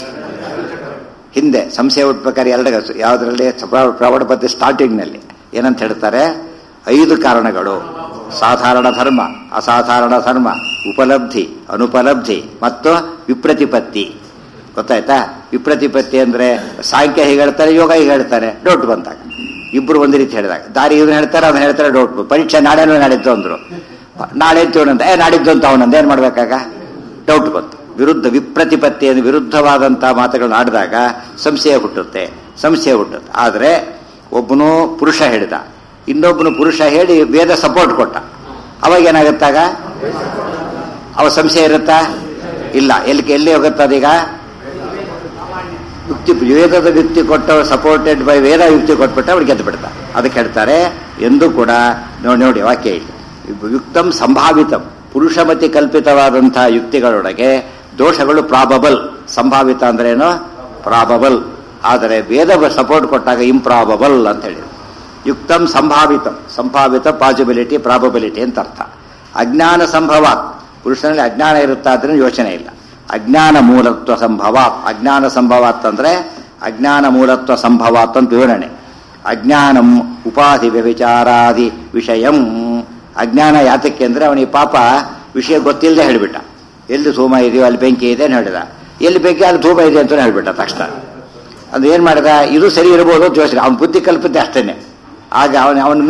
ಹಿಂದೆ ಸಂಶಯ ಹುಟ್ಟಬೇಕಾದ್ರೆ 2 ಯಾವುದರಲ್ಲಿ ಪ್ರವಣ ಪದ್ಯ ಸ್ಟಾರ್ಟಿಂಗ್ನಲ್ಲಿ ಏನಂತ ಹೇಳ್ತಾರೆ? 5 ಕಾರಣಗಳು: ಸಾಧಾರಣ ಧರ್ಮ, ಅಸಾಧಾರಣ ಧರ್ಮ, ಉಪಲಬ್ಧಿ, ಅನುಪಲಬ್ಧಿ ಮತ್ತು ವಿಪ್ರತಿಪತ್ತಿ. ಗೊತ್ತಾಯ್ತಾ? ವಿಪ್ರತಿಪತ್ತಿ ಅಂದ್ರೆ ಸಾಂಖ್ಯ ಹೀಗೆ ಹೇಳ್ತಾರೆ, ಯೋಗ ಹೀಗೆ ಹೇಳ್ತಾರೆ, ಡೌಟ್ ಬಂದಾಗ. ಇಬ್ರು ಒಂದು ರೀತಿ ಹೇಳಿದಾಗ ದಾರಿ ಇವನು ಹೇಳ್ತಾರೆ, ಅವನು ಹೇಳ್ತಾರೆ, ಡೌಟ್. ಪರೀಕ್ಷೆ ನಾಳೆನೂ ನಾಡಿದ್ದು ಅಂದ್ರು, ನಾಳೆ ಅಂತೀವನಂತ ನಾಡಿದ್ದು ಅಂತ ಅವನಂದ ಏನ್ ಮಾಡ್ಬೇಕಾಗ? ಡೌಟ್ ಬಂತು. ವಿರುದ್ಧ ವಿಪ್ರತಿಪತ್ತಿ ಅಂದ್ರೆ ವಿರುದ್ಧವಾದಂತಹ ಮಾತುಗಳನ್ನ ಆಡಿದಾಗ ಸಂಶಯ ಹುಟ್ಟುತ್ತೆ. ಆದ್ರೆ ಒಬ್ಬನು ಪುರುಷ ಹೇಳಿದ, ಇನ್ನೊಬ್ಬನು ಪುರುಷ ಹೇಳಿ ವೇದ ಸಪೋರ್ಟ್ ಕೊಟ್ಟ. ಅವಾಗ ಏನಾಗುತ್ತಾಗ? ಅವ ಸಂಶಯ ಇರುತ್ತಾ? ಇಲ್ಲ. ಎಲ್ಲಿ ಹೋಗುತ್ತದೀಗ? ಯುಕ್ತಿ, ವೇದದ ಯುಕ್ತಿ ಕೊಟ್ಟವರು ಸಪೋರ್ಟೆಡ್ ಬೈ ವೇದ ಯುಕ್ತಿ ಕೊಟ್ಬಿಟ್ಟ ಅವ್ರು ಗೆದ್ದು ಬಿಡ್ತ. ಅದಕ್ಕೆ ಹೇಳ್ತಾರೆ ಎಂದೂ ಕೂಡ ನೋಡಿ ವಾಕ್ಯ ಇಲ್ಲಿ, ಯುಕ್ತಂ ಸಂಭಾವಿತಂ, ಪುರುಷಮತಿ ಕಲ್ಪಿತವಾದಂತಹ ಯುಕ್ತಿಗಳೊಳಗೆ ದೋಷಗಳು ಪ್ರಾಬಬಲ್. ಸಂಭಾವಿತ ಅಂದ್ರೇನು? ಪ್ರಾಬಬಲ್. ಆದರೆ ವೇದ ಸಪೋರ್ಟ್ ಕೊಟ್ಟಾಗ ಇಂಪ್ರಾಬಬಲ್ ಅಂತ ಹೇಳಿ. ಯುಕ್ತಂ ಸಂಭಾವಿತ ಪಾಸಿಬಿಲಿಟಿ ಪ್ರಾಬಬಿಲಿಟಿ ಅಂತ ಅರ್ಥ. ಅಜ್ಞಾನ ಸಂಭವ, ಪುರುಷನಲ್ಲಿ ಅಜ್ಞಾನ ಇರುತ್ತಾದ್ರೆ ಯೋಚನೆ ಇಲ್ಲ. ಅಜ್ಞಾನ ಮೂಲತ್ವ ಸಂಭವಾತ್, ಅಜ್ಞಾನ ಸಂಭವಾತ್ ಅಂದ್ರೆ ಅಜ್ಞಾನ ಮೂಲತ್ವ ಸಂಭವಾತ್ ಅಂತ ವಿವರಣೆ. ಅಜ್ಞಾನಂ ಉಪಾಧಿ ವ್ಯಭಿಚಾರಾದಿ ವಿಷಯಂ, ಅಜ್ಞಾನ ಯಾತಕ್ಕೆ ಅಂದ್ರೆ ಅವನಿಗೆ ಪಾಪ ವಿಷಯ ಗೊತ್ತಿಲ್ಲದೆ ಹೇಳಿಬಿಟ್ಟ. ಎಲ್ಲಿ ಧೂಮ ಇದೆಯೋ ಅಲ್ಲಿ ಬೆಂಕಿ ಇದೆ ಅಂತ ಹೇಳಿದ, ಎಲ್ಲಿ ಬೆಂಕಿ ಅಲ್ಲಿ ಧೂಮ ಇದೆ ಅಂತ ಹೇಳಿಬಿಟ್ಟ ತಕ್ಷಣ. ಅದು ಏನ್ ಮಾಡಿದ, ಇದು ಸರಿ ಇರಬಹುದು ಅಂತ ಯೋಚನೆ, ಅವನ ಬುದ್ಧಿ ಕಲ್ಪತೆ ಅಷ್ಟೇನೆ. ಆಗ ಅವನ